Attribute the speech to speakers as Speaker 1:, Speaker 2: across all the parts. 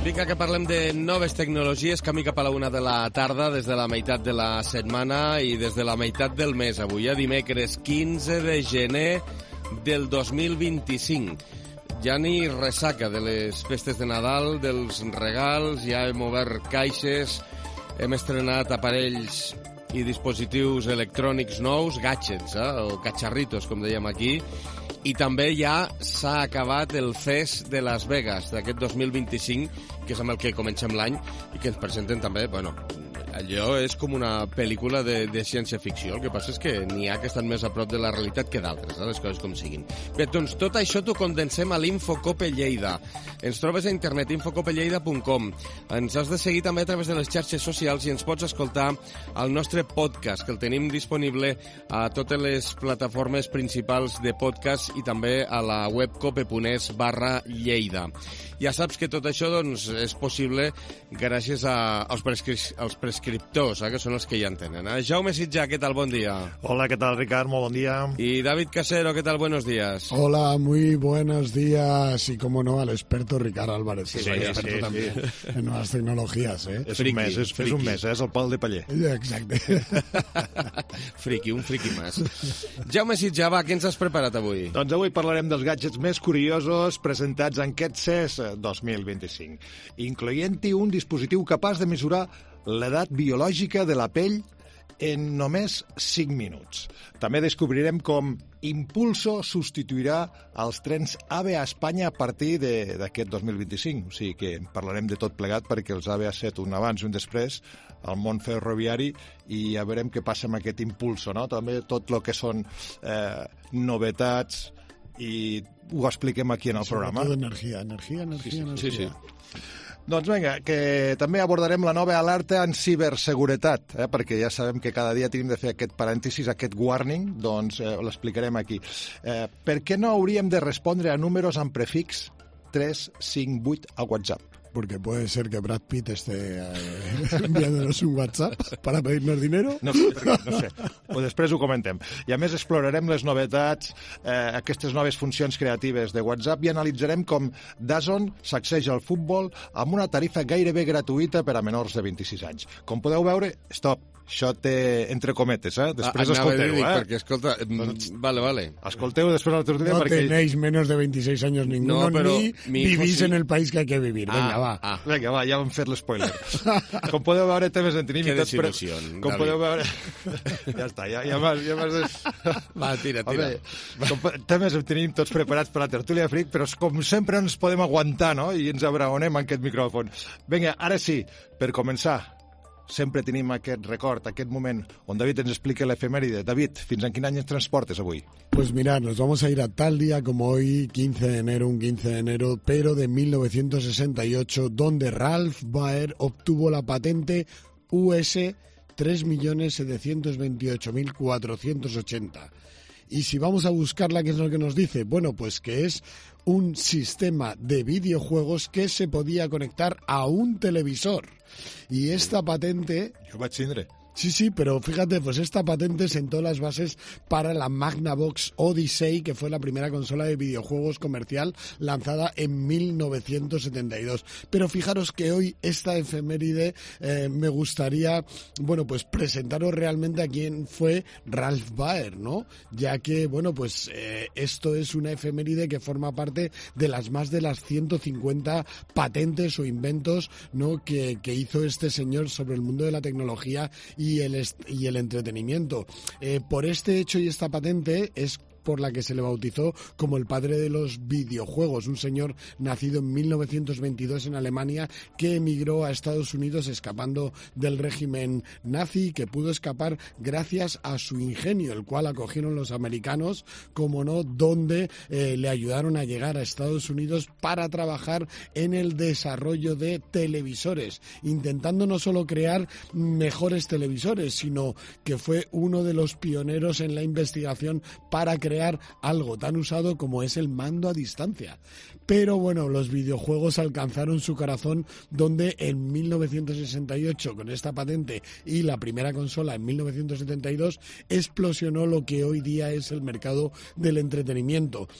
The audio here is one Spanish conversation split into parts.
Speaker 1: Vinga, que parlem de noves tecnologies, camí cap a la 1 de la tarda, des de la meitat de la setmana i des de la meitat del mes. Avui, dimecres 15 de gener del 2025. Ja ni ressaca de les festes de Nadal, dels regals, ja hem obert caixes, hem estrenat aparells i dispositius electrònics nous, gadgets, o cacharritos, com dèiem aquí, i també ja s'ha acabat el FES de Las Vegas d'aquest 2025, que és amb el que comencem l'any i que ens presenten també, bueno, allò és com una pel·lícula de ciència-ficció. El que passa és que n'hi ha que estan més a prop de la realitat que d'altres, les coses com siguin. Bé, doncs tot això t'ho condensem a l'Infocope Lleida. Ens trobes a internet, infocopelleida.com. Ens has de seguir també a través de les xarxes socials i ens pots escoltar al nostre podcast, que el tenim disponible a totes les plataformes principals de podcast i també a la web cope.es/Lleida. Ja saps que tot això doncs, és possible gràcies als prescriptors, que són els que ja en tenen. Jaume Sitjà, què tal? Bon dia.
Speaker 2: Hola, ¿qué tal, Ricard? Muy buen día.
Speaker 1: Y David Casero, ¿qué tal? Buenos días.
Speaker 3: Hola, muy buenos días. Y, como no, al experto Ricard Álvarez.
Speaker 2: Sí,
Speaker 3: experto también en nuevas tecnologías.
Speaker 2: És un mes, és el pal de paller.
Speaker 3: Exacte.
Speaker 1: Un friqui més. Jaume Sitjà, va, què ens has preparat avui?
Speaker 2: Doncs avui parlarem dels gadgets més curiosos presentats en aquest CES 2025, incloent-hi un dispositiu capaç de mesurar l'edat biològica de la pell en només 5 minuts. També descobrirem com Impulso substituirà els trens AVE a Espanya a partir d'aquest 2025. O sigui que parlarem de tot plegat perquè els AVE ha set un abans i un després al món ferroviari i ja veurem què passa amb aquest Impulso, no? També tot el que són novetats i ho expliquem aquí en el programa.
Speaker 3: Sobretot energia.
Speaker 1: Sí.
Speaker 2: Doncs vinga, que també abordarem la nova alerta en ciberseguretat, perquè ja sabem que cada dia tenim de fer aquest parèntesis, aquest warning, doncs l'explicarem aquí. Per què no hauríem de respondre a números amb prefix 358 a WhatsApp?
Speaker 3: Porque puede ser que Brad Pitt esté enviándonos un WhatsApp para pedirnos dinero.
Speaker 2: No sé. Pues després ho comentem. I a més explorarem les novetats, aquestes noves funcions creatives de WhatsApp i analitzarem com DAZN sacseja el futbol amb una tarifa gairebé gratuïta per a menors de 26 anys. Com podeu veure, això té entre cometes, Després escolteu,
Speaker 1: perquè, escolta, vale.
Speaker 2: Escolteu després la tertúlia
Speaker 3: No
Speaker 2: perquè...
Speaker 3: tenéis menos de 26 años ninguno, ni vivís en el país que hay que vivir. Venga, va.
Speaker 2: Vinga, va, ja hem fet l'espoiler. Com podeu veure, temes en tenim...
Speaker 1: Que desil·lusió,
Speaker 2: Com podeu veure... Ja està, ja m'has...
Speaker 1: Va, tira.
Speaker 2: Temes en tenim tots preparats per la tertúlia fric, però com sempre no ens podem aguantar, no? I ens abraonem en aquest micròfon. Vinga, ara sí, per començar, sempre tenim aquest record, aquest moment on David ens explica l'efemèride. David, fins en quin any ens transportes avui?
Speaker 3: Pues mirad, nos vamos a ir a tal día como hoy, 15 de enero, un 15 de enero, pero de 1968, donde Ralph Baer obtuvo la patente US 3.728.480. Y si vamos a buscarla, ¿qué es lo que nos dice? Bueno, pues que es un sistema de videojuegos que se podía conectar a un televisor. Y esta patente...
Speaker 2: Jo vaig tindre.
Speaker 3: Sí, pero fíjate, pues esta patente sentó las bases para la Magnavox Odyssey, que fue la primera consola de videojuegos comercial lanzada en 1972. Pero fijaros que hoy esta efeméride me gustaría, bueno, pues presentaros realmente a quién fue Ralph Baer, ¿no? Ya que, bueno, pues esto es una efeméride que forma parte de las más de las 150 patentes o inventos, ¿no?, que hizo este señor sobre el mundo de la tecnología y el entretenimiento. Por este hecho y esta patente es por la que se le bautizó como el padre de los videojuegos, un señor nacido en 1922 en Alemania que emigró a Estados Unidos escapando del régimen nazi, que pudo escapar gracias a su ingenio, el cual acogieron los americanos, como no, donde le ayudaron a llegar a Estados Unidos para trabajar en el desarrollo de televisores, intentando no solo crear mejores televisores, sino que fue uno de los pioneros en la investigación para crear algo tan usado como es el mando a distancia. Pero bueno, los videojuegos alcanzaron su corazón, donde en 1968, con esta patente y la primera consola en 1972, explosionó lo que hoy día es el mercado del entretenimiento.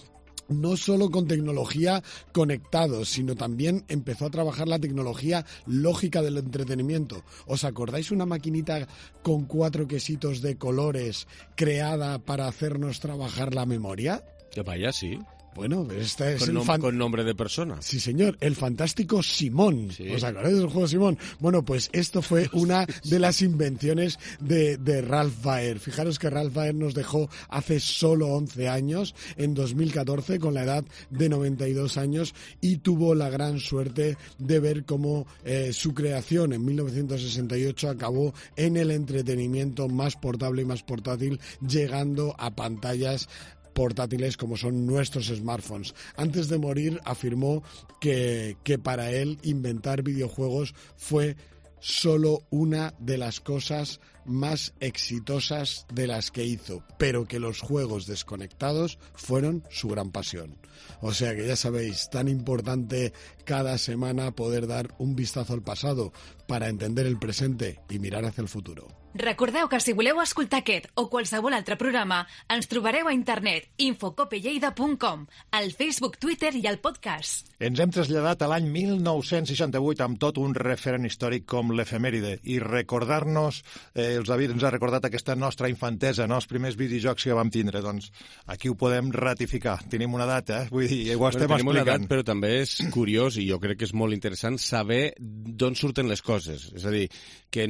Speaker 3: no solo con tecnología conectados, sino también empezó a trabajar la tecnología lógica del entretenimiento. ¿Os acordáis una maquinita con 4 quesitos de colores creada para hacernos trabajar la memoria?
Speaker 1: Que vaya, sí.
Speaker 3: Bueno, este es
Speaker 1: con nombre de persona.
Speaker 3: Sí, señor, el fantástico Simón. Sí. ¿Os acordáis del juego Simón? Bueno, pues esto fue una de las invenciones de Ralph Baer. Fijaros que Ralph Baer nos dejó hace solo 11 años, en 2014, con la edad de 92 años, y tuvo la gran suerte de ver cómo su creación en 1968 acabó en el entretenimiento más portable y más portátil, llegando a pantallas portátiles como son nuestros smartphones. Antes de morir afirmó que para él inventar videojuegos fue solo una de las cosas más exitosas de las que hizo, pero que los juegos desconectados fueron su gran pasión. O sea que ya sabéis, tan importante cada semana poder dar un vistazo al pasado para entender el presente i mirar hacia el futuro.
Speaker 4: Recordeu que si voleu escoltar aquest o qualsevol altre programa, ens trobareu a internet infocopelleida.com, al Facebook, Twitter i al podcast.
Speaker 2: Ens hem traslladat a l'any 1968 amb tot un referent històric com l'efemèride i recordar-nos, els David ens ha recordat aquesta nostra infantesa, no? Els primers videojocs que vam tindre, doncs aquí ho podem ratificar. Tenim una data, vull dir, ho estem explicant.
Speaker 1: Tenim una data, però també és curiós i jo crec que és molt interessant saber d'on surten les coses. És a dir, que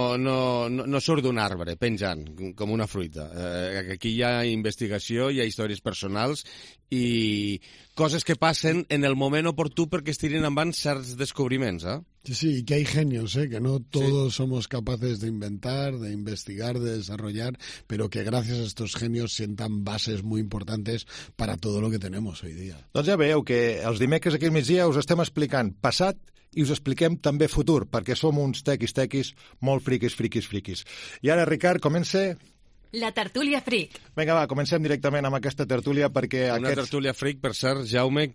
Speaker 1: no surt d'un arbre penjant com una fruita. Aquí hi ha investigació, hi ha històries personals i coses que passen en el moment oportú perquè es tiren endavant certs descobriments, eh?
Speaker 3: Sí, y que hay genios, que no todos somos capaces de inventar, de investigar, de desarrollar, pero que gracias a estos genios sientan bases muy importantes para todo lo que tenemos hoy día.
Speaker 2: Doncs ja veieu que els dimecres aquí al migdia us estem explicant passat i us expliquem també futur, perquè som uns tequis molt friquis. I ara, Ricard, comença...
Speaker 4: La tertúlia fric.
Speaker 2: Vinga, va, comencem directament amb aquesta tertúlia perquè...
Speaker 1: Una tertúlia fric, per cert, Jaume,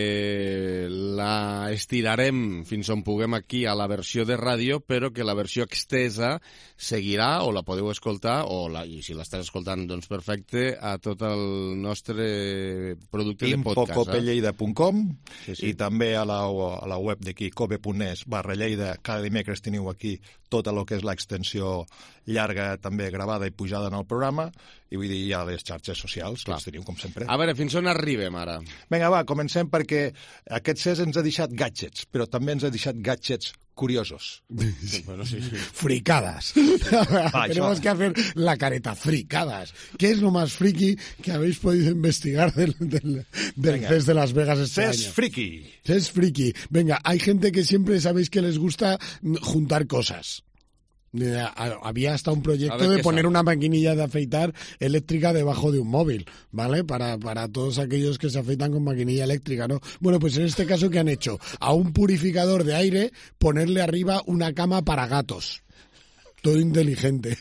Speaker 1: que la estirarem fins on puguem aquí a la versió de ràdio, però que la versió extesa seguirà, o la podeu escoltar, i si l'estàs escoltant, doncs perfecte, a tot el nostre producte de podcast.
Speaker 2: Infocopelleida.com i també a la web d'aquí, cobe.es/Lleida. Cada dimecres teniu aquí tot el que és l'extensió llarga, també gravada i pujada en el programa, i vull dir, hi ha les xarxes socials, que les teniu com sempre.
Speaker 1: A veure, fins on arribem ara?
Speaker 2: Vinga, va, comencem perquè aquest CES ens ha deixat gadgets, però també ens ha deixat gadgets curiosos.
Speaker 3: Bueno, sí. Fricadas. Tenemos que hacer la careta, fricadas. ¿Qué es lo más friki que habéis podido investigar del CES de Las Vegas este año?
Speaker 2: CES friki.
Speaker 3: CES friki. Venga, hay gente que siempre sabéis que les gusta juntar cosas. Había hasta un proyecto de poner una maquinilla de afeitar eléctrica debajo de un móvil, ¿vale? Para todos aquellos que se afeitan con maquinilla eléctrica, ¿no? Bueno, pues en este caso, ¿qué han hecho? A un purificador de aire ponerle arriba una cama para gatos. Todo inteligente.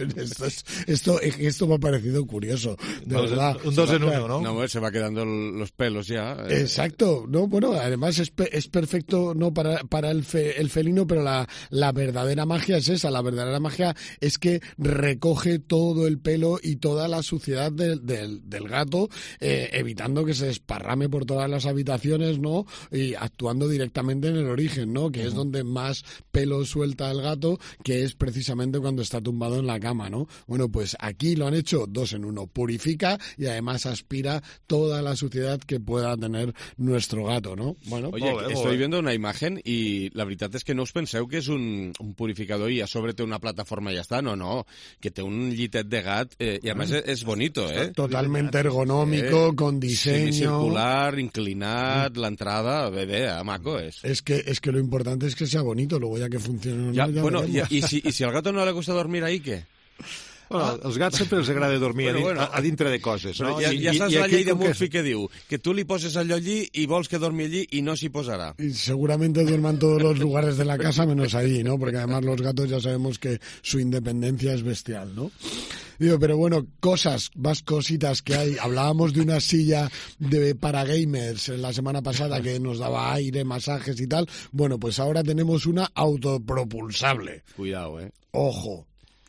Speaker 3: Esto me ha parecido curioso, de verdad.
Speaker 2: Un 2 en 1, ¿no?
Speaker 1: No, se va quedando los pelos ya.
Speaker 3: Exacto. No, bueno, además es perfecto no para el felino, pero la verdadera magia es esa. La verdadera magia es que recoge todo el pelo y toda la suciedad del gato, evitando que se desparrame por todas las habitaciones, ¿no? Y actuando directamente en el origen, ¿no? Que es donde más pelo suelta el gato, que es precisamente cuando está tumbado en la cama, ¿no? Bueno, pues aquí lo han hecho 2 en 1. Purifica y además aspira toda la suciedad que pueda tener nuestro gato, ¿no? Bueno,
Speaker 1: oye, estoy viendo una imagen y la veritat és que no us penseu que és un purificador i a sobre té una plataforma i ja està. No, que té un llitet de gat i a més és bonito, ¿eh?
Speaker 3: Totalmente ergonómico, con diseño...
Speaker 1: Semicircular, inclinat, l'entrada, bé, maco és.
Speaker 3: Es que lo importante es que sea bonito, luego ya que funcione o no, ya
Speaker 1: bueno,
Speaker 3: veremos.
Speaker 1: y si al gato no le gusta dormir ahí, ¿qué?
Speaker 2: Bueno, als gats sempre els agrada dormir a dintre de coses, no?
Speaker 1: Ja saps la llei de Murphy que diu que tu li poses allò allí i vols que dormi allí i no s'hi posarà.
Speaker 3: Y seguramente duerman todos los lugares de la casa menos allí, ¿no? Porque además los gatos ya sabemos que su independencia es bestial, ¿no? Digo, pero bueno, más cositas que hay. Hablábamos de una silla para gamers la semana pasada que nos daba aire, masajes y tal. Bueno, pues ahora tenemos una autopropulsable.
Speaker 1: Cuidado,
Speaker 3: Ojo.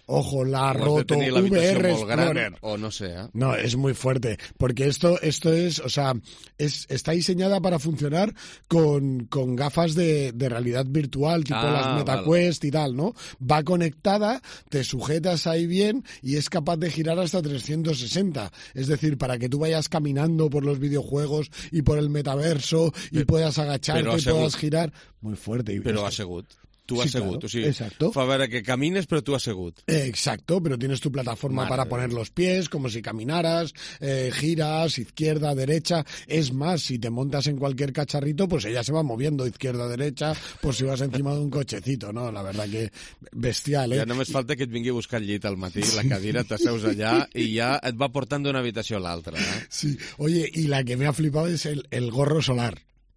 Speaker 3: Ojo, la ha
Speaker 1: O has de
Speaker 3: roto
Speaker 1: tenir l'habitació
Speaker 3: VR
Speaker 1: molt gran,
Speaker 3: Explorer.
Speaker 1: o no sé,
Speaker 3: No, es muy fuerte, porque esto es, o sea, está diseñada para funcionar con gafas de realidad virtual, tipo las MetaQuest y tal, ¿no? Va conectada, te sujetas ahí bien y es capaz de girar hasta 360. Es decir, para que tú vayas caminando por los videojuegos y por el metaverso y puedas agacharte y puedas girar. Muy fuerte.
Speaker 1: Però assegut. Tu assegut,
Speaker 3: claro,
Speaker 1: o sigui,
Speaker 3: exacto.
Speaker 1: fa veure que camines però tu assegut.
Speaker 3: Exacto, pero tienes tu plataforma para poner los pies, como si caminaras, giras, izquierda, derecha. Es más, si te montas en cualquier cacharrito, pues ella se va moviendo izquierda, derecha, por si vas encima de un cochecito, ¿no? La verdad que bestial, ¿eh?
Speaker 1: Ja només falta que et vingui a buscar el llit al matí, la cadira, t'asseus allà i ja et va portant d'una habitació a l'altra.
Speaker 3: Sí, oye, y la que me ha flipado es el gorro solar.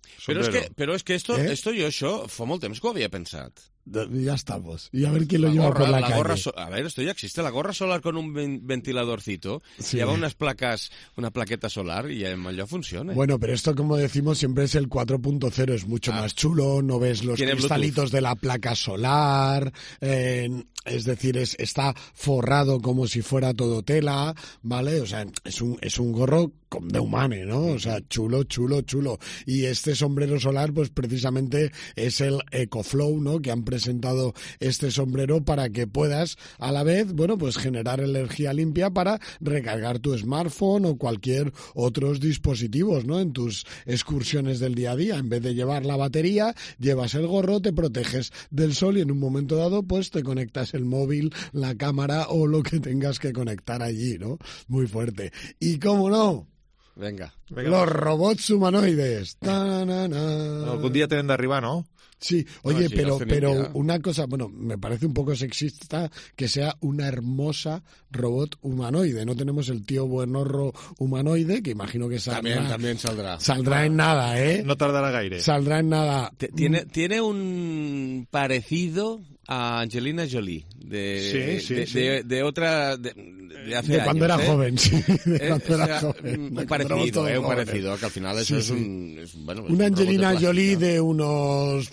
Speaker 1: Però és que esto jo això fa molt temps que ho havia pensat.
Speaker 3: Ya estamos. Y a ver quién lo lleva por la calle.
Speaker 1: A ver, esto ya existe. La gorra solar con un ventiladorcito.
Speaker 3: Sí.
Speaker 1: Lleva unas placas, una plaqueta solar y ya funciona.
Speaker 3: Bueno, pero esto, como decimos, siempre es el 4.0. Es mucho más chulo. No ves los cristalitos de la placa solar. Es decir, está forrado como si fuera todo tela, ¿vale? O sea, es un gorro de humane, ¿no? O sea, chulo, chulo, chulo. Y este sombrero solar, pues precisamente es el EcoFlow, ¿no? Que han presentado este sombrero para que puedas, a la vez, bueno, pues generar energía limpia para recargar tu smartphone o cualquier otros dispositivos, ¿no? En tus excursiones del día a día. En vez de llevar la batería, llevas el gorro, te proteges del sol y en un momento dado, pues te conectas el móvil, la cámara o lo que tengas que conectar allí, ¿no? Muy fuerte. Y cómo no,
Speaker 1: Venga.
Speaker 3: los robots humanoides.
Speaker 2: Algún día tienen d'arribar, ¿no?
Speaker 3: Sí, oye,
Speaker 1: sí,
Speaker 3: pero una cosa, bueno, me parece un poco sexista que sea una hermosa robot humanoide. No tenemos el tío buenorro humanoide, que imagino que saldrá.
Speaker 1: También saldrá.
Speaker 3: Saldrá en nada, ¿eh?
Speaker 2: No tardará gaire.
Speaker 3: Saldrá en nada.
Speaker 1: Tiene un parecido a Angelina Jolie de otra de hace
Speaker 3: de cuando
Speaker 1: años,
Speaker 3: era joven, sí. De cuando era joven.
Speaker 1: Un parecido, que al final eso es bueno,
Speaker 3: una Angelina Jolie
Speaker 1: de
Speaker 3: de unos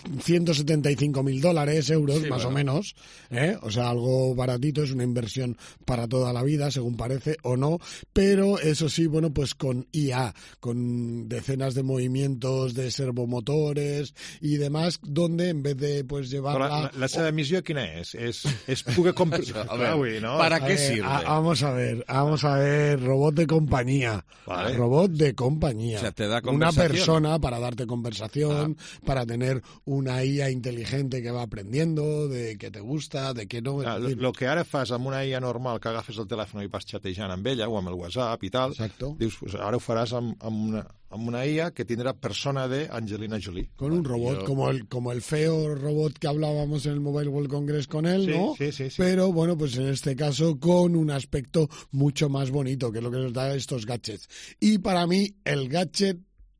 Speaker 3: $175.000, euros, más o menos, ¿eh? O sea, algo baratito, es una inversión para toda la vida, según parece, o no, pero eso sí, bueno, pues con IA, con decenas de movimientos de servomotores y demás, donde en vez de pues llevarla...
Speaker 2: La seva missió quina és? És poder comprar...
Speaker 1: ¿no? ¿Para qué sirve?
Speaker 3: Vamos a ver, robot de compañía.
Speaker 2: Vale.
Speaker 3: Robot de compañía.
Speaker 1: O sea, te da
Speaker 3: una
Speaker 1: conversación.
Speaker 3: persona para darte conversación, para tener una IA inteligente que va aprendiendo de qué te gusta, de qué no.
Speaker 2: Lo que ara fas amb una IA normal, que agafes el telèfon i vas xatejant amb ella, o amb el WhatsApp i tal,
Speaker 3: Exacto.
Speaker 2: dius, pues ara ho faràs amb una IA que tindrà persona de Angelina Jolie.
Speaker 3: Con un robot, como el feo robot que hablábamos en el Mobile World Congress con él,
Speaker 2: Sí,
Speaker 3: ¿no?
Speaker 2: sí.
Speaker 3: Pero bueno, pues en este caso con un aspecto mucho más bonito, que es lo que nos da estos gadgets. Y para mí, el gadget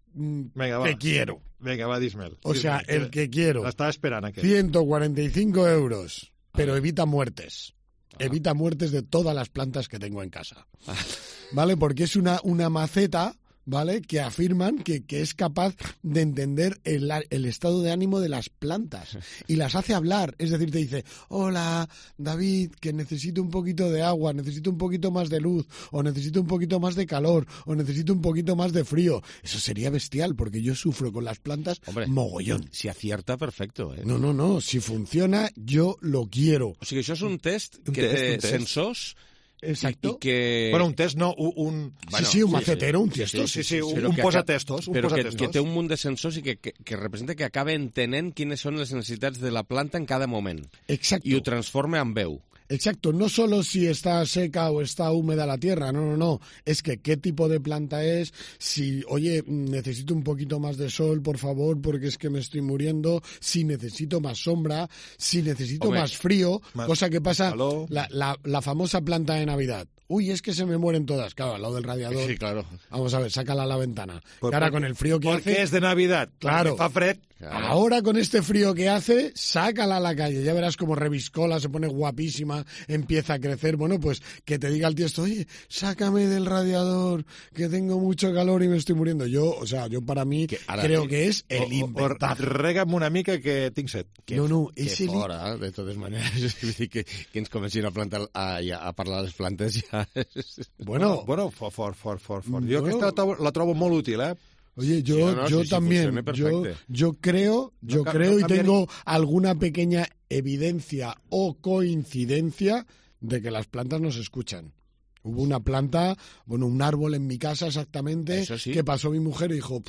Speaker 3: que quiero.
Speaker 2: Vinga, va, dis-me'l.
Speaker 3: O sea, el que quiero.
Speaker 2: L'estava esperant, aquest.
Speaker 3: 145 euros, pero evita muertes. Evita muertes de todas las plantas que tengo en casa. ¿Vale? Porque es una maceta, ¿vale? Que afirman que es capaz de entender el estado de ánimo de las plantas y las hace hablar. Es decir, te dice, hola, David, que necesito un poquito de agua, necesito un poquito más de luz, o necesito un poquito más de calor, o necesito un poquito más de frío. Eso sería bestial, porque yo sufro con las plantas mogollón.
Speaker 1: Si acierta, perfecto, ¿eh?
Speaker 3: No, si funciona, yo lo quiero.
Speaker 1: O sigui, això és un test que té sensors.
Speaker 3: Exacto.
Speaker 1: I que...
Speaker 2: Bueno, un test no, un...
Speaker 3: Sí, un macetero, un tiesto.
Speaker 2: Sí, un posatestos.
Speaker 1: Però que té un munt de sensors i que representa que acaba entenent quines són les necessitats de la planta en cada moment.
Speaker 3: Exacto.
Speaker 1: I ho transforma en veu.
Speaker 3: Exacto, no solo si está seca o está húmeda la tierra, no, es que qué tipo de planta es, si, oye, necesito un poquito más de sol, por favor, porque es que me estoy muriendo, si necesito más sombra, si necesito más frío, cosa que pasa, la famosa planta de Navidad. uy, es que se me mueren todas. Claro, al lado del radiador.
Speaker 1: Sí, claro.
Speaker 3: Vamos a ver, sácala a la ventana. Ahora con el frío que hace...
Speaker 2: Porque es de Navidad.
Speaker 3: Claro.
Speaker 2: Fa fred.
Speaker 1: Claro.
Speaker 3: Ahora con este frío que hace, sácala a la calle. Ya verás como reviscola, se pone guapísima, empieza a crecer. Bueno, pues que te diga el tío esto, oye, sácame del radiador, que tengo mucho calor y me estoy muriendo. Yo para mí, creo que es el inventazo.
Speaker 2: Rega'm una mica que tinc set.
Speaker 3: No,
Speaker 1: Que
Speaker 3: és el...
Speaker 1: fora, de totes maneres. Vull dir que ens comencin a parlar de les plantes ja.
Speaker 3: Bueno,
Speaker 2: fort. Jo aquesta la trobo molt útil, eh?
Speaker 3: Oye,
Speaker 1: Sí, no,
Speaker 3: yo
Speaker 1: sí,
Speaker 3: también,
Speaker 1: perfecte.
Speaker 3: yo creo y tengo alguna pequeña evidencia o coincidencia de que las plantas nos escuchan. Hubo una planta, un árbol en mi casa exactamente,
Speaker 1: sí.
Speaker 3: que pasó mi mujer y dijo,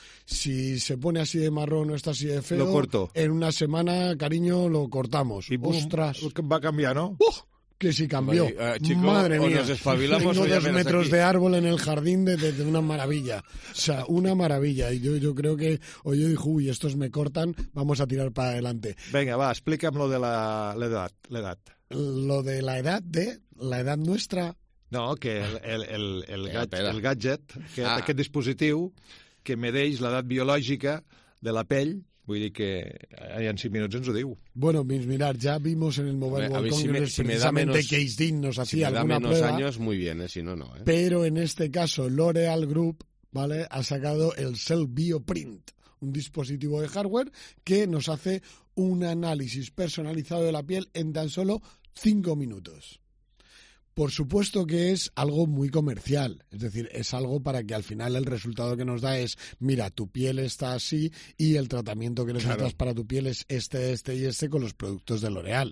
Speaker 3: si se pone así de marrón o está así de feo,
Speaker 2: Lo corto.
Speaker 3: en una semana, cariño, lo cortamos.
Speaker 2: I
Speaker 3: ¡Ostras!
Speaker 2: va canviar, no?
Speaker 3: Que si cambió.
Speaker 1: Chico,
Speaker 3: Madre
Speaker 1: o
Speaker 3: mía.
Speaker 1: nos espabilamos
Speaker 3: Tengo
Speaker 1: o ya
Speaker 3: 2
Speaker 1: verás
Speaker 3: metros
Speaker 1: aquí.
Speaker 3: de árbol en el jardín de una maravilla. O sea, una maravilla. Y yo creo que, o yo digo, uy, estos me cortan, vamos a tirar para adelante.
Speaker 2: Vinga, va, explica'm lo de l'edat.
Speaker 3: Lo de la edad nuestra.
Speaker 2: No, que el gadget, aquest dispositiu que medeix l'edat biològica de la pell, vull dir que en 5 minuts ens ho diu.
Speaker 3: Bueno, mirad, ya vimos en el Mobile World Congress precisamente que Case Dean nos hacía alguna
Speaker 1: menos
Speaker 3: prueba.
Speaker 1: años, muy bien, si no.
Speaker 3: Pero en este caso, L'Oreal Group, ¿vale?, ha sacado el Cell Bioprint, un dispositivo de hardware que nos hace un análisis personalizado de la piel en tan solo 5 minutos. Por supuesto que es algo muy comercial, es decir, es algo para que al final el resultado que nos da es, mira, tu piel está así y el tratamiento que necesitas para tu piel es este con los productos de L'Oreal.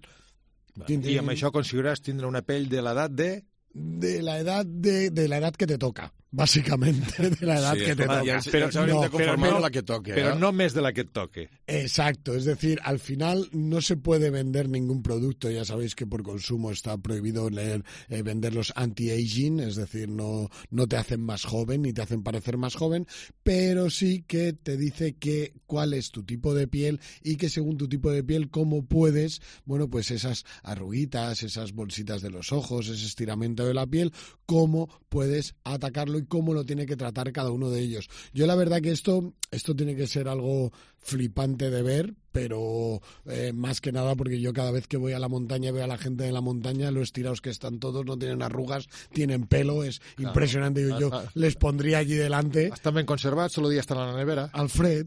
Speaker 2: I amb això aconseguiràs tindre una pell de l'edat de...
Speaker 3: De la edad que te toca, básicamente, de la edad que te toca.
Speaker 1: Pero ens hauríem de conformar amb la que toque.
Speaker 2: Però no més de la que et toque.
Speaker 3: Exacto, es decir, al final no se puede vender ningún producto, ya sabéis que por consumo está prohibido vender los anti-aging, es decir, no te hacen más joven ni te hacen parecer más joven, pero sí que te dice cuál es tu tipo de piel y que según tu tipo de piel, cómo puedes, bueno, pues esas arruguitas, esas bolsitas de los ojos, ese estiramiento de la piel, cómo puedes atacarlo y cómo lo tiene que tratar cada uno de ellos. Yo la verdad que esto tiene que ser algo flipante de ver, pero más que nada porque yo cada vez que voy a la montaña veo a la gente de la montaña, lo estirados que están todos, no tienen arrugas, tienen pelo, es impresionante. Yo les pondría allí delante.
Speaker 2: Estan ben conservats, solo dia estan a la nevera.
Speaker 3: Alfred,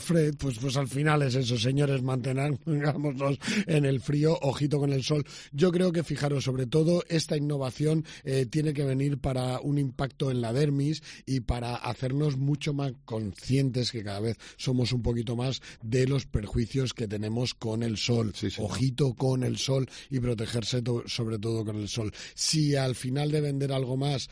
Speaker 3: pues al final es eso, señores, mantenernos en el frío, ojito con el sol. Yo creo que, fijaros, sobre todo esta innovación tiene que venir para un impacto en la dermis y para hacernos mucho más conscientes, que cada vez somos un poquito más, de los perjuicios que tenemos con el sol.
Speaker 2: Sí,
Speaker 3: Ojito con el sol y protegerse sobre todo con el sol. Si al final de vender algo más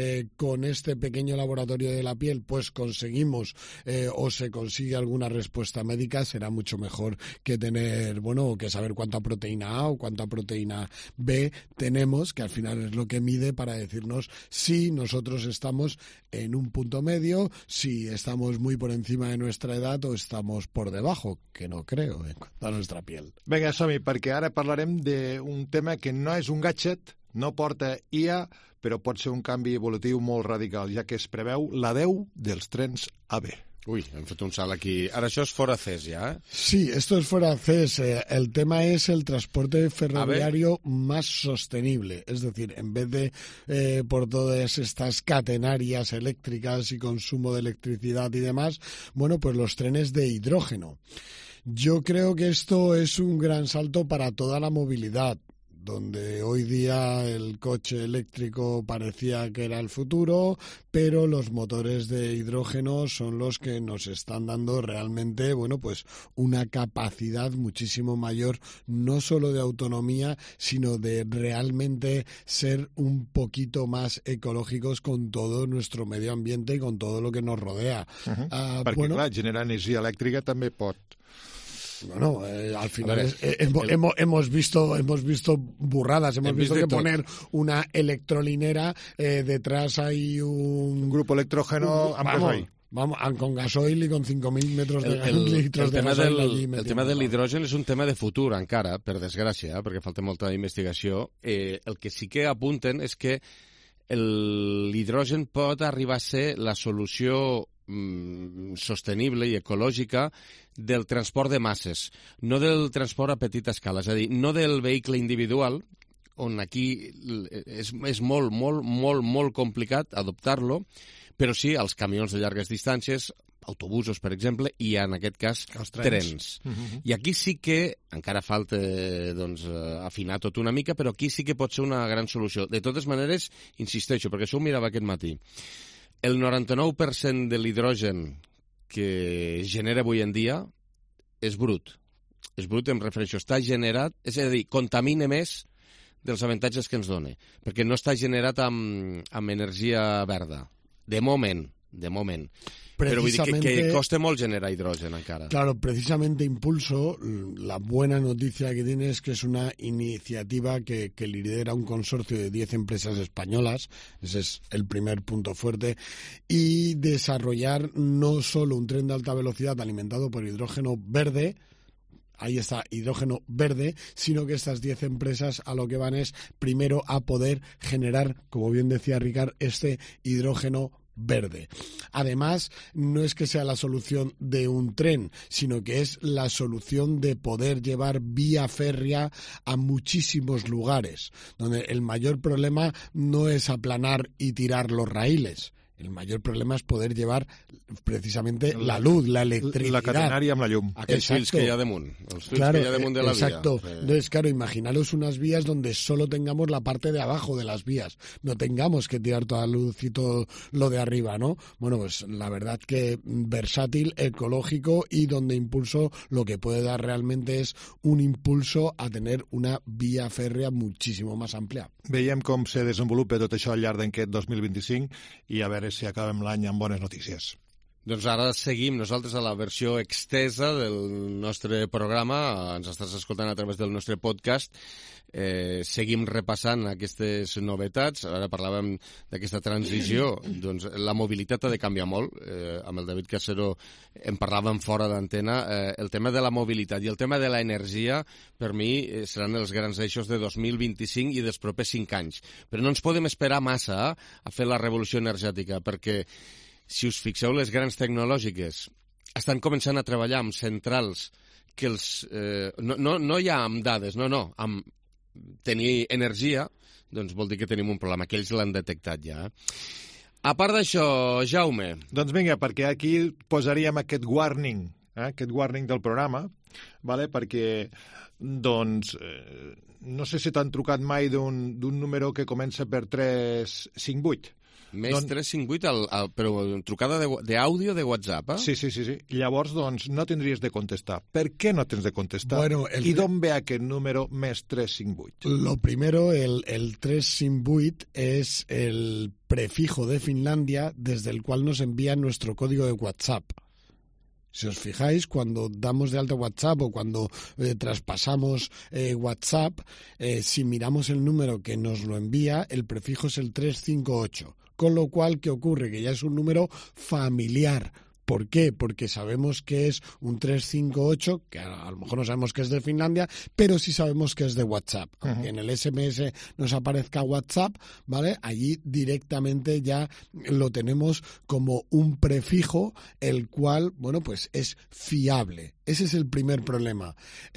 Speaker 3: con este pequeño laboratorio de la piel pues conseguimos o se consigue alguna respuesta médica, será mucho mejor que tener, que saber cuánta proteína A o cuánta proteína B tenemos, que al final es lo que mide para decirnos si nosotros estamos en un punto medio, si estamos muy por encima de nuestra edad o estamos por debajo, que no creo, en cuanto a nuestra piel.
Speaker 2: Vinga, som-hi, perquè ara parlarem d'un tema que no és un gadget, no porta IA, però pot ser un canvi evolutiu molt radical, ja que es preveu l'adeu dels trens AVE.
Speaker 1: Uy, hem fet un salt aquí. Ahora això es fora CES ya, ¿eh?
Speaker 3: Sí, esto es fuera CES. El tema es el transporte ferroviario más sostenible. Es decir, en vez de por todas estas catenarias eléctricas y consumo de electricidad y demás, pues los trenes de hidrógeno. Yo creo que esto es un gran salto para toda la movilidad, donde hoy día el coche eléctrico parecía que era el futuro, pero los motores de hidrógeno son los que nos están dando realmente, pues una capacidad muchísimo mayor, no solo de autonomía, sino de realmente ser un poquito más ecológicos con todo nuestro medio ambiente y con todo lo que nos rodea.
Speaker 2: Perquè, clar, generar energia elèctrica també pot.
Speaker 3: Al final hemos visto burradas, hemos visto que poner una electrolinera, detrás hay un
Speaker 2: grupo electrógeno amb gasoil.
Speaker 3: Con gasoil y con 5.000 metros de litros de gasoil allí.
Speaker 1: El tema de l'hidrogen és un tema de futur encara, per desgràcia, perquè falta molta investigació. El que sí que apunten és que l'hidrogen pot arribar a ser la solució sostenible i ecològica del transport de masses, no del transport a petita escala, és a dir, no del vehicle individual, on aquí és molt, molt, molt, molt complicat adoptar-lo, però sí als camions de llargues distàncies, autobusos, per exemple, i en aquest cas trens. I aquí sí que, encara falta afinar tot una mica, però aquí sí que pot ser una gran solució. De totes maneres, insisteixo, perquè això ho mirava aquest matí, el 99% de l'hidrogen que es genera avui en dia és brut. És brut, em refereixo, està generat, és a dir, contamina més dels avantatges que ens dona, perquè no està generat amb energia verda. De moment. Pero que coste molt generar hidrógeno encara.
Speaker 3: Claro, precisamente Impulso, la buena noticia que tiene es que es una iniciativa que lidera un consorcio de 10 empresas españolas, ese es el primer punto fuerte, y desarrollar no solo un tren de alta velocidad alimentado por hidrógeno verde, ahí está, hidrógeno verde, sino que estas 10 empresas a lo que van es primero a poder generar, como bien decía Ricard, este hidrógeno verde. Además, no es que sea la solución de un tren, sino que es la solución de poder llevar vía férrea a muchísimos lugares, donde el mayor problema no es aplanar y tirar los raíles. El mayor problema es poder llevar precisamente la luz, la electricidad.
Speaker 2: La catenària amb la llum.
Speaker 1: Els fils que hi ha damunt. Els fils que hi ha damunt de la
Speaker 3: exacto.
Speaker 1: vía.
Speaker 3: Entonces, claro, imaginaros unas vías donde solo tengamos la parte de abajo de las vías. No tengamos que tirar toda la luz y todo lo de arriba, ¿no? Bueno, pues la verdad que versátil, ecológico y donde Impulso lo que puede dar realmente es un impulso a tener una vía férrea muchísimo más amplia.
Speaker 2: Veiem com se desenvolupa tot això al llarg d'aquest 2025 i a veure si acabem l'any amb bones notícies.
Speaker 1: Doncs ara seguim nosaltres a la versió extesa del nostre programa, ens estàs escoltant a través del nostre podcast, seguim repassant aquestes novetats, ara parlàvem d'aquesta transició, doncs la mobilitat ha de canviar molt, amb el David Casero en parlàvem fora d'antena, el tema de la mobilitat i el tema de l'energia per mi seran els grans eixos de 2025 i dels propers 5 anys, però no ens podem esperar massa a fer la revolució energètica, perquè si us fixeu, les grans tecnològiques estan començant a treballar amb centrals que no ja amb dades, amb tenir energia, doncs vol dir que tenim un problema, que ells l'han detectat ja. A part d'això, Jaume...
Speaker 2: Doncs vinga, perquè aquí posaríem aquest warning del programa, vale? Perquè no sé si t'han trucat mai d'un número que comença per 358.
Speaker 1: Més 358, però trucada d'àudio de WhatsApp, eh?
Speaker 2: Sí. Llavors, no tindries de contestar. Per què no tens de contestar?
Speaker 3: Bueno,
Speaker 2: I d'on ve aquest número més 358?
Speaker 3: Lo primero, el 358 es el prefijo de Finlandia desde el cual nos envían nuestro código de WhatsApp. Si os fijáis, cuando damos de alta WhatsApp o cuando traspasamos WhatsApp, si miramos el número que nos lo envía, el prefijo es el 358. Con lo cual, ¿qué ocurre? Que ya es un número familiar. ¿Por qué? Porque sabemos que es un 358, que a lo mejor no sabemos que es de Finlandia, pero sí sabemos que es de WhatsApp. Aunque en el SMS nos aparezca WhatsApp, ¿vale? Allí directamente ya lo tenemos como un prefijo, el cual, bueno, pues es fiable. Ese es el primer problema.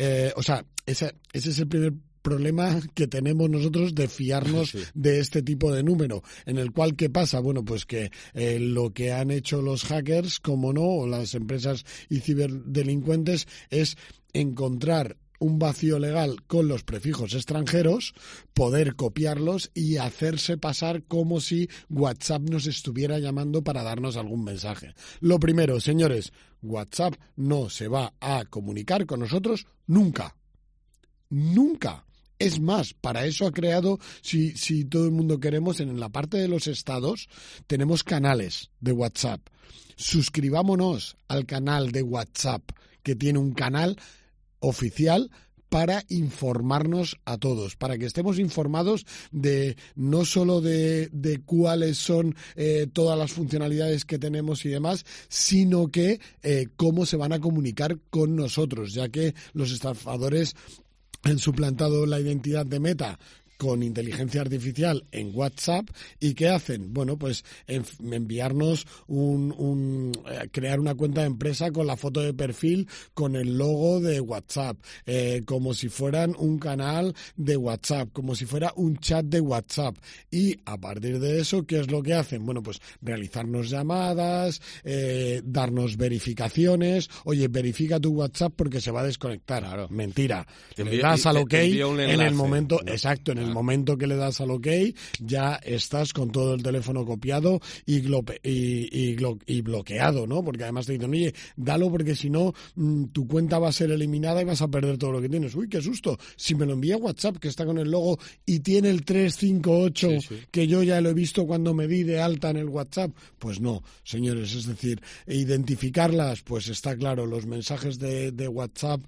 Speaker 3: Ese es el primer problema que tenemos nosotros de fiarnos de este tipo de número, en el cual, ¿qué pasa? Bueno, pues que lo que han hecho los hackers, como no, o las empresas y ciberdelincuentes, es encontrar un vacío legal con los prefijos extranjeros, poder copiarlos y hacerse pasar como si WhatsApp nos estuviera llamando para darnos algún mensaje. Lo primero, señores, WhatsApp no se va a comunicar con nosotros nunca. Nunca. Es más, para eso ha creado, si todo el mundo queremos, en la parte de los estados tenemos canales de WhatsApp. Suscribámonos al canal de WhatsApp, que tiene un canal oficial para informarnos a todos, para que estemos informados de no solo de cuáles son todas las funcionalidades que tenemos y demás, sino que cómo se van a comunicar con nosotros, ya que los estafadores han suplantado la identidad de Meta con inteligencia artificial en WhatsApp. ¿Y qué hacen? Bueno, pues enviarnos crear una cuenta de empresa con la foto de perfil, con el logo de WhatsApp, como si fueran un canal de WhatsApp, como si fuera un chat de WhatsApp. Y a partir de eso, ¿qué es lo que hacen? Bueno, pues realizarnos llamadas, darnos verificaciones. Oye, verifica tu WhatsApp porque se va a desconectar.
Speaker 1: Claro.
Speaker 3: Mentira. Le das al OK en el momento,
Speaker 1: ¿no?
Speaker 3: Exacto, en el momento que le das al OK ya estás con todo el teléfono copiado y bloqueado, ¿no? Porque además te dicen, oye, dalo porque si no tu cuenta va a ser eliminada y vas a perder todo lo que tienes. Uy, qué susto. Si me lo envía WhatsApp, que está con el logo y tiene el 358, que yo ya lo he visto cuando me di de alta en el WhatsApp, pues no, señores, es decir, identificarlas, pues está claro, los mensajes de WhatsApp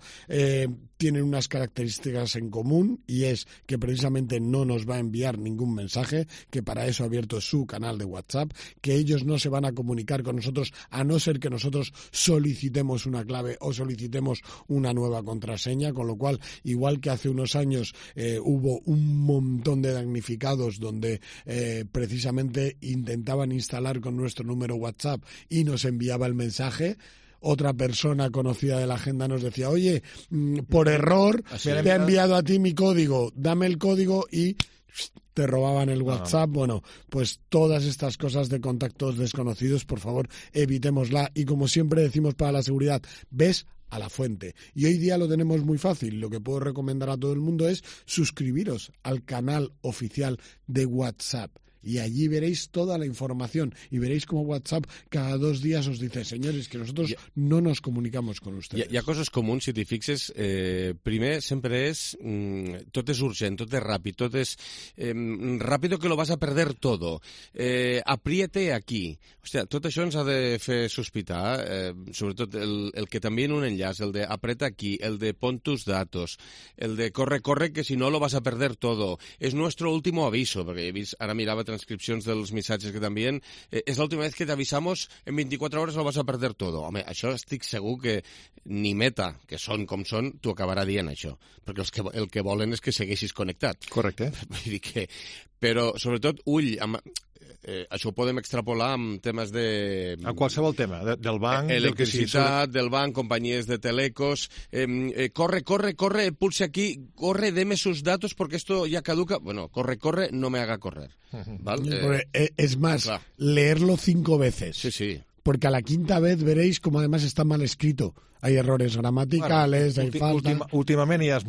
Speaker 3: tienen unas características en común y es que precisamente no nos va a enviar ningún mensaje, que para eso ha abierto su canal de WhatsApp, que ellos no se van a comunicar con nosotros a no ser que nosotros solicitemos una clave o solicitemos una nueva contraseña, con lo cual, igual que hace unos años hubo un montón de damnificados donde precisamente intentaban instalar con nuestro número WhatsApp y nos enviaba el mensaje, otra persona conocida de la agenda nos decía, oye, por error te ha enviado a ti mi código, dame el código y te robaban el WhatsApp. Bueno, pues todas estas cosas de contactos desconocidos, por favor, evitémosla. Y como siempre decimos para la seguridad, ves a la fuente. Y hoy día lo tenemos muy fácil. Lo que puedo recomendar a todo el mundo es suscribiros al canal oficial de WhatsApp. Y allí veréis toda la información y veréis cómo WhatsApp cada 2 días os dice, señores, que nosotros no nos comunicamos con ustedes.
Speaker 1: Hi ha coses comuns, si t'hi fixes. Primer, sempre és... tot és urgent, tot és ràpid, tot és... rápido que lo vas a perder todo. Apriete aquí. Hòstia, tot això ens ha de fer sospitar, sobretot el que t'envien un enllaç, el de apreta aquí, el de pon tus datos, el de corre, que si no lo vas a perder todo. És nuestro último aviso, perquè he vist, ara mirava transcripcions dels missatges que t'envien, és l'última vez que t'avisamos, en 24 hores lo vas a perder todo. Home, això estic segur que ni Meta, que són com són, t'ho acabarà dient això, perquè el que volen és que segueixis connectat.
Speaker 2: Correcte.
Speaker 1: Vull dir que... Però, sobretot, ull, això ho podem extrapolar amb temes de...
Speaker 2: A qualsevol tema, del banc...
Speaker 1: Electricitat, del banc, companyies de telecos... corre, pulse aquí, corre, deme sus datos porque esto ya caduca... Bueno, corre, no me haga correr. ¿Vale?
Speaker 3: Es más, claro, leerlo 5 veces.
Speaker 1: Sí.
Speaker 3: Porque a la 5ª vez veréis como además está mal escrito. Hay errores gramaticales, hay faltas...
Speaker 2: Últimament ja és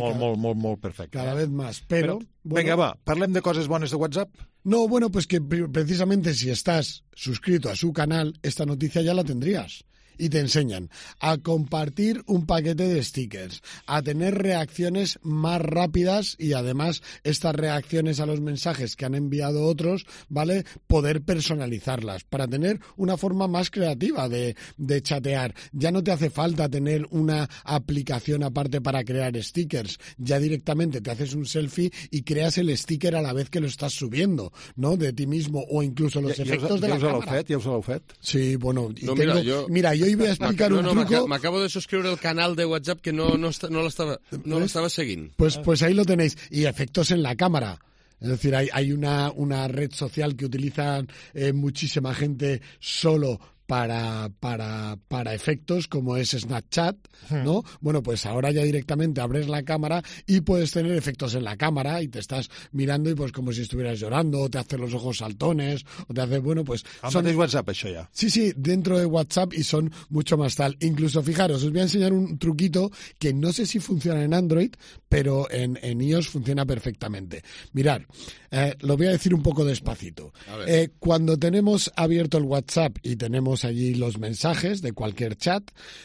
Speaker 2: molt perfecte.
Speaker 3: Cada vez más, pero...
Speaker 2: Venga, va, parlem de coses bones de WhatsApp.
Speaker 3: No, bueno, pues que precisamente si estás suscrito a su canal, esta noticia ya la tendrías. Y te enseñan a compartir un paquete de stickers, a tener reacciones más rápidas y además estas reacciones a los mensajes que han enviado otros, ¿vale? Poder personalizarlas para tener una forma más creativa de chatear. Ya no te hace falta tener una aplicación aparte para crear stickers. Ya directamente te haces un selfie y creas el sticker a la vez que lo estás subiendo, ¿no? De ti mismo o incluso los efectos de la cámara.
Speaker 2: Ja us l'heu fet?
Speaker 3: Sí, bueno,
Speaker 1: no,
Speaker 3: mira, yo hoy voy a explicar un truco.
Speaker 1: M'acabo de suscriure al canal de WhatsApp que no l'estava seguint.
Speaker 3: Pues ahí lo tenéis. Y efectos en la cámara. Es decir, hay una red social que utilizan muchísima gente solo para efectos, como es Snapchat, ¿no? Bueno, pues ahora ya directamente abres la cámara y puedes tener efectos en la cámara y te estás mirando y pues como si estuvieras llorando, o te hace los ojos saltones, o te hace, bueno, pues...
Speaker 2: Son de WhatsApp això ja.
Speaker 3: Sí, dentro de WhatsApp y son mucho más tal. Incluso, fijaros, os voy a enseñar un truquito que no sé si funciona en Android, pero en iOS funciona perfectamente. Mirad, lo voy a decir un poco despacito. Cuando tenemos abierto el WhatsApp y tenemos allí los mensajes de cualquier chat,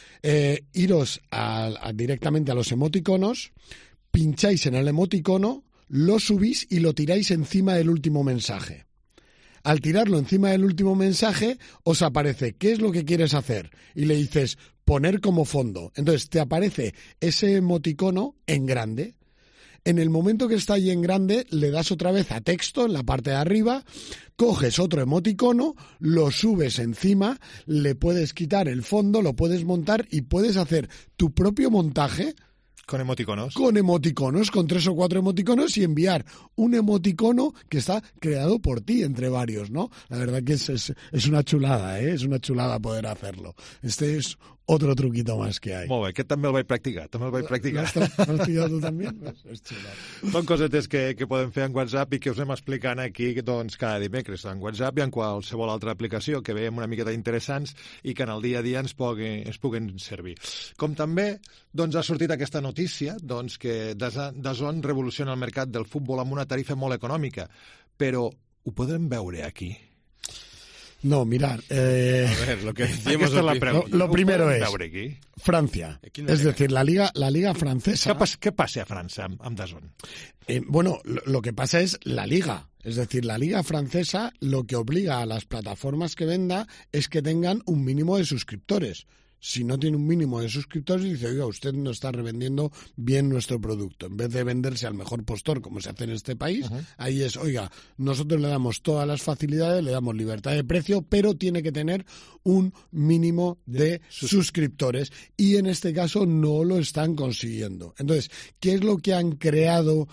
Speaker 3: iros directamente a los emoticonos, pincháis en el emoticono, lo subís y lo tiráis encima del último mensaje. Al tirarlo encima del último mensaje, os aparece ¿qué es lo que quieres hacer? Y le dices poner como fondo. Entonces te aparece ese emoticono en grande. En el momento que está ahí en grande, le das otra vez a texto en la parte de arriba, coges otro emoticono, lo subes encima, le puedes quitar el fondo, lo puedes montar y puedes hacer tu propio montaje
Speaker 2: Con emoticonos.
Speaker 3: Con emoticonos, con 3 o 4 emoticonos y enviar un emoticono que está creado por ti entre varios, ¿no? La verdad que es una chulada, ¿eh? Es una chulada poder hacerlo. Este es otro truquito más que hay.
Speaker 2: Molt bé, aquest també el vaig practicar.
Speaker 3: ¿L'has pillado tu también? És xula.
Speaker 2: Són cosetes que podem fer en WhatsApp i que us anem explicant aquí doncs, cada dimecres en WhatsApp i en qualsevol altra aplicació que veiem una miqueta interessants i que en el dia a dia ens puguen servir. Com també doncs, ha sortit aquesta notícia doncs, que DAZN revoluciona el mercat del futbol amb una tarifa molt econòmica, però ho podem veure aquí?
Speaker 3: No, mirar.
Speaker 1: A ver, lo que decíamos
Speaker 3: lo primero es
Speaker 2: aquí?
Speaker 3: Francia. Es decir, la liga francesa.
Speaker 2: ¿Qué pasa a Francia amb DAZN?
Speaker 3: Bueno, lo que pasa es la liga. Es decir, la liga francesa lo que obliga a las plataformas que venda es que tengan un mínimo de suscriptores. Si no tiene un mínimo de suscriptores, dice, oiga, usted no está revendiendo bien nuestro producto. En vez de venderse al mejor postor, como se hace en este país, ahí es, oiga, nosotros le damos todas las facilidades, le damos libertad de precio, pero tiene que tener un mínimo de suscriptores. Y en este caso no lo están consiguiendo. Entonces, ¿qué es lo que han creado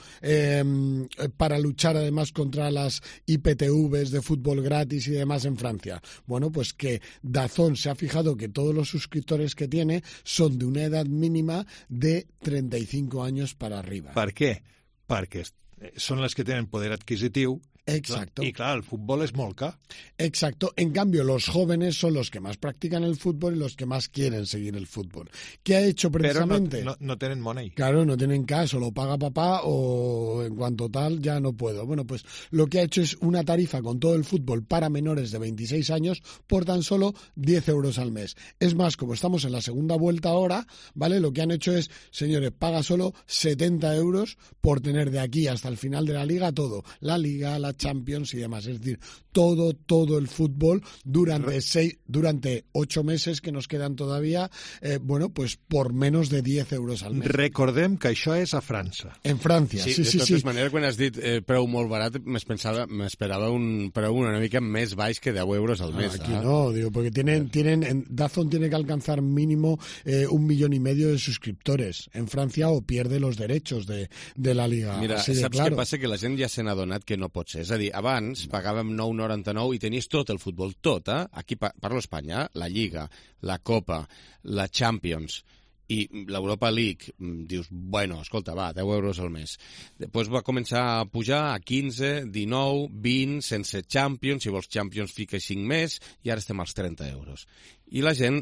Speaker 3: para luchar además contra las IPTVs de fútbol gratis y demás en Francia? Bueno, pues que DAZN se ha fijado que todos los suscriptores que tiene son de una edad mínima de 35 años para arriba.
Speaker 2: Per què? Perquè són les que tenen poder adquisitiu.
Speaker 3: Exacto.
Speaker 2: Y claro, el fútbol es molt car.
Speaker 3: Exacto. En cambio, los jóvenes son los que más practican el fútbol y los que más quieren seguir el fútbol. ¿Qué ha hecho precisamente?
Speaker 2: Pero no tienen money.
Speaker 3: Claro, no tienen caso, lo paga papá o en cuanto tal ya no puedo. Bueno, pues lo que ha hecho es una tarifa con todo el fútbol para menores de 26 años por tan solo 10 euros al mes. Es más, como estamos en la segunda vuelta ahora, ¿vale? Lo que han hecho es, señores, paga solo 70 euros por tener de aquí hasta el final de la liga todo. La liga, la Champions y demás, es decir, todo el fútbol durante 8 meses que nos quedan todavía, bueno, pues por menos de 10 euros al mes.
Speaker 2: Recordem que això és a França.
Speaker 3: En Francia, sí.
Speaker 1: De totes maneres, quan has dit preu molt barat, m'esperava un preu una mica més baix que 10 euros al mes.
Speaker 3: Aquí no, digo, porque DAZN tiene que alcanzar mínimo 1,5 millones de suscriptores en Francia o pierde los derechos de la liga.
Speaker 1: Mira, saps què passa? Que la gent ja se n'ha adonat que no pot ser. És a dir, abans pagàvem 9,99 i tenies tot el futbol, tot, eh? Aquí parlo Espanya, la Lliga, la Copa, la Champions i l'Europa League. Dius, bueno, escolta, va, 10 euros al mes. Després va començar a pujar a 15, 19, 20, sense Champions, si vols Champions fica 5 més, i ara estem als 30 euros. I la gent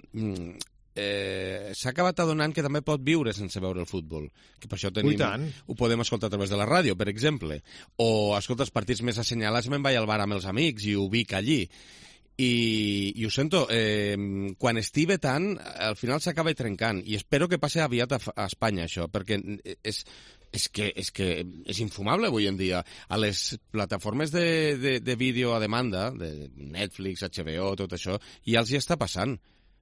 Speaker 1: s'ha acabat adonant que també pot viure sense veure el futbol, que per això ho podem escoltar a través de la ràdio, per exemple, o escolta els partits més assenyalats, me'n vaig al bar amb els amics i ho vic allí, i ho sento, quan estivi tant al final s'acaba trencant, i espero que passi aviat a Espanya això, perquè és que és infumable avui en dia. A les plataformes de vídeo a demanda, de Netflix, HBO, tot això, ja els hi està passant.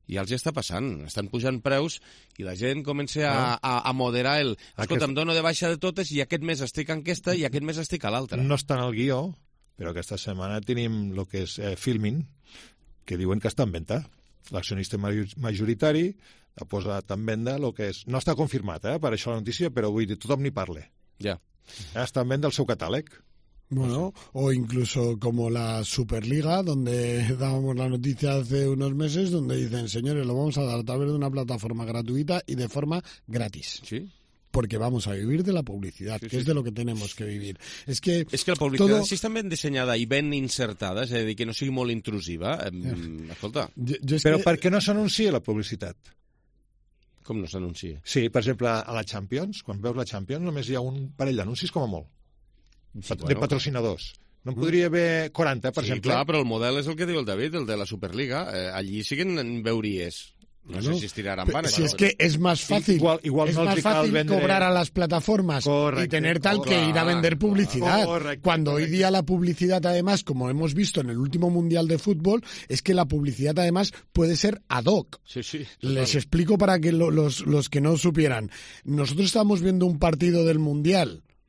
Speaker 1: Estan pujant preus i la gent comença a moderar escolta, em dono de baixa de totes i aquest mes estic en aquesta i aquest mes estic a l'altra.
Speaker 2: No està en el guió, però aquesta setmana tenim el que és Filmin, que diuen que està en venda. L'accionista majoritari ha posat en venda el que és... No està confirmat, per això la notícia, però vull dir, tothom n'hi parla.
Speaker 1: Ja.
Speaker 2: Està en venda el seu catàleg.
Speaker 3: Bueno, o incluso como la Superliga, donde dábamos la noticia hace unos meses, donde dicen, señores, lo vamos a dar a través de una plataforma gratuita y de forma gratis.
Speaker 1: Sí.
Speaker 3: Porque vamos a vivir de la publicidad, que es de lo que tenemos que vivir. Es que
Speaker 1: la publicitat, si està ben dissenyada i ben insertada, és a dir, que no sigui molt intrusiva, escolta...
Speaker 2: Però per què no s'anuncia la publicitat?
Speaker 1: Com no s'anuncia?
Speaker 2: Sí, per exemple, a la Champions, quan veus la Champions, només hi ha un parell d'anuncis com a molt. De patrocinadors. No en podria haver 40, per exemple.
Speaker 1: Sí, clar, però el model és el que diu el David, el de la Superliga. Allí sí que en veuries. No sé si estiraran pan.
Speaker 3: Si es que es más fácil,
Speaker 2: igual
Speaker 3: es
Speaker 2: no
Speaker 3: más fácil cobrar a las plataformas y tener tal que ir a vender publicidad. Cuando hoy día la publicidad, además, como hemos visto en el último Mundial de Fútbol, es que la publicidad, además, puede ser ad hoc.
Speaker 1: Sí,
Speaker 3: Les explico para que los que no supieran. Nosotros estábamos viendo un partido del Mundial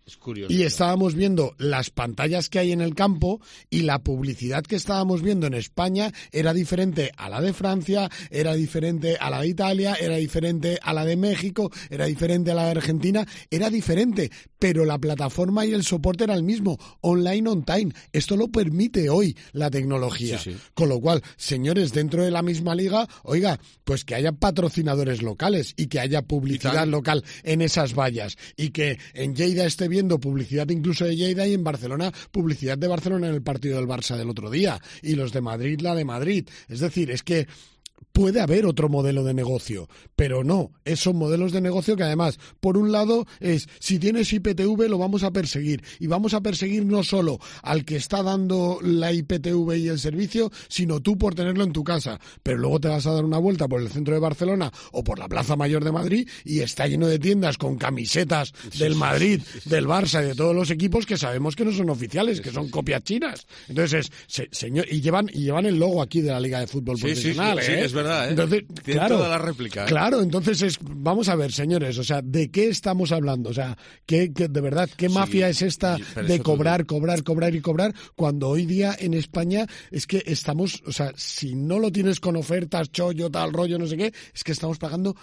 Speaker 1: Es curioso.
Speaker 3: Y estábamos viendo las pantallas que hay en el campo y la publicidad que estábamos viendo en España era diferente a la de Francia, era diferente a la de Italia, era diferente a la de México, era diferente a la de Argentina, era diferente, pero la plataforma y el soporte era el mismo, online on time. Esto lo permite hoy la tecnología.
Speaker 1: Sí.
Speaker 3: Con lo cual, señores, dentro de la misma liga, oiga, pues que haya patrocinadores locales y que haya publicidad local en esas vallas y que en Lleida esté viendo publicidad incluso de Lleida y en Barcelona publicidad de Barcelona en el partido del Barça del otro día y los de Madrid la de Madrid. Es decir, es que puede haber otro modelo de negocio, pero no, son modelos de negocio que además, por un lado, es si tienes IPTV lo vamos a perseguir, y vamos a perseguir no solo al que está dando la IPTV y el servicio, sino tú por tenerlo en tu casa, pero luego te vas a dar una vuelta por el centro de Barcelona o por la Plaza Mayor de Madrid y está lleno de tiendas con camisetas del Madrid, del Barça y de todos los equipos que sabemos que no son oficiales, que son copias chinas. Entonces, señor, y llevan el logo aquí de la Liga de Fútbol Profesional,
Speaker 1: sí, es verdad.
Speaker 3: Entonces,
Speaker 1: tiene
Speaker 3: claro,
Speaker 1: toda la réplica.
Speaker 3: Claro, entonces vamos a ver, señores, o sea, ¿de qué estamos hablando? O sea, ¿qué de verdad, qué mafia es esta de cobrar, cuando hoy día en España es que estamos, o sea, si no lo tienes con ofertas, chollo, tal rollo, no sé qué, es que estamos pagando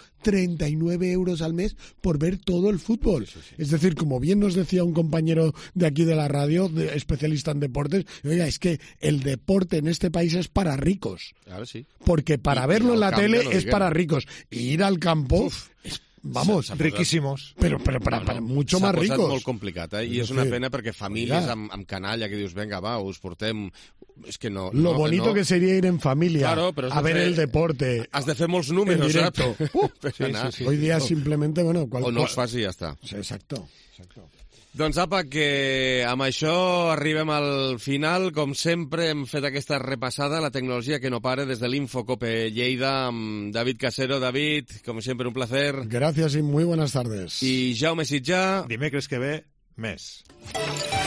Speaker 3: 39 euros al mes por ver todo el fútbol. Es decir, como bien nos decía un compañero de aquí de la radio, especialista en deportes, oiga, es que el deporte en este país es para ricos.
Speaker 1: Claro, sí.
Speaker 3: Porque para verlo en la tele es para ricos. Y ir al campo vamos,
Speaker 2: riquísimos.
Speaker 3: Però para mucho más ricos.
Speaker 1: S'ha posat molt complicat, I és una pena perquè famílies amb canalla que dius, venga, va, us portem... És que no...
Speaker 3: Lo bonito que sería ir en familia
Speaker 1: claro,
Speaker 3: a ver el deporte.
Speaker 1: Has de fer molts números,
Speaker 3: directo.
Speaker 1: Sí.
Speaker 3: Hoy día simplemente, bueno...
Speaker 1: O no els fas i ja està.
Speaker 3: Sí, exacto.
Speaker 1: Doncs apa, que amb això arribem al final. Com sempre hem fet aquesta repassada, la tecnologia que no para, des de l'Infocope Lleida, amb David Casero. David, com sempre, un placer.
Speaker 3: Gracias y muy buenas tardes.
Speaker 1: I Jaume Sitjà.
Speaker 2: Dimecres que ve, més.